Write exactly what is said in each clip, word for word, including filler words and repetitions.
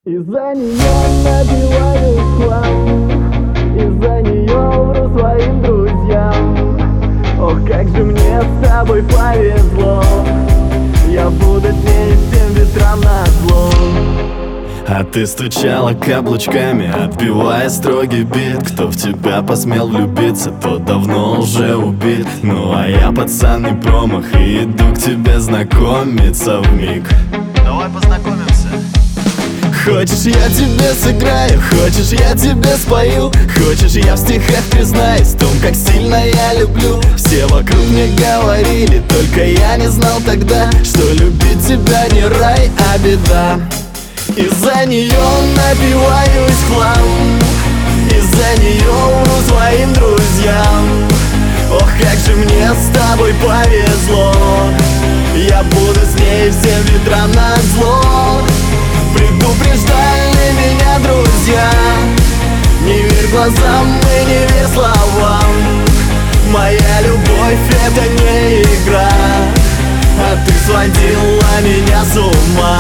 Из-за нее напиваю хлам, из-за нее вру своим друзьям. Ох, как же мне с тобой повезло, я буду с ней всем ветрам назло. А ты стучала каблучками, отбивая строгий бит. Кто в тебя посмел влюбиться, тот давно уже убит. Ну а я пацан не промах и иду к тебе знакомиться вмиг. Давай познакомимся. Хочешь, я тебе сыграю, хочешь, я тебе спою, хочешь, я в стихах признаюсь в том, как сильно я люблю. Все вокруг мне говорили, только я не знал тогда, что любить тебя не рай, а беда. Из-за нее напиваюсь в хлам, из-за нее вру своим друзьям. Ох, как же мне с тобой повезло, я буду с ней всем ветрам назло. Предупреждали меня друзья, не верь глазам и не верь словам. Моя любовь — это не игра, а ты сводила меня с ума.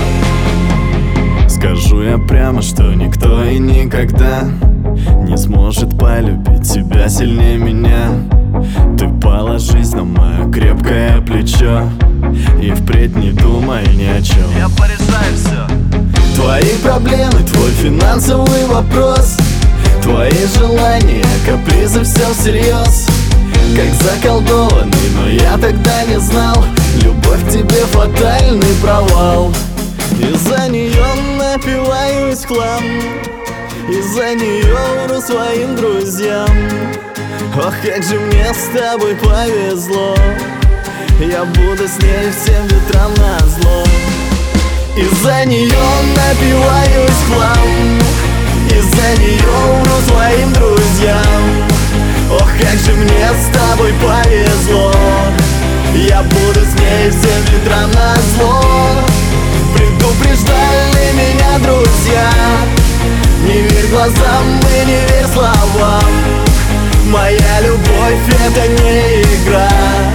Скажу я прямо, что никто и никогда не сможет полюбить тебя сильнее меня. Ты положись на мое крепкое плечо и впредь не думай ни о чем. Я порешаю все. Твои проблемы, твой финансовый вопрос, твои желания, капризы, все всерьез. Как заколдованный, но я тогда не знал, любовь к тебе фатальный провал. Из-за нее напиваюсь в хлам, из-за нее вру своим друзьям. Ох, как же мне с тобой повезло, я буду с ней всем ветрам назло. Из-за нее напиваюсь в хлам, из-за нее вру своим друзьям. Ох, как же мне с тобой повезло, я буду с ней всем ветрам назло. Предупреждали меня друзья, не верь глазам и не верь словам. Моя любовь — это не игра,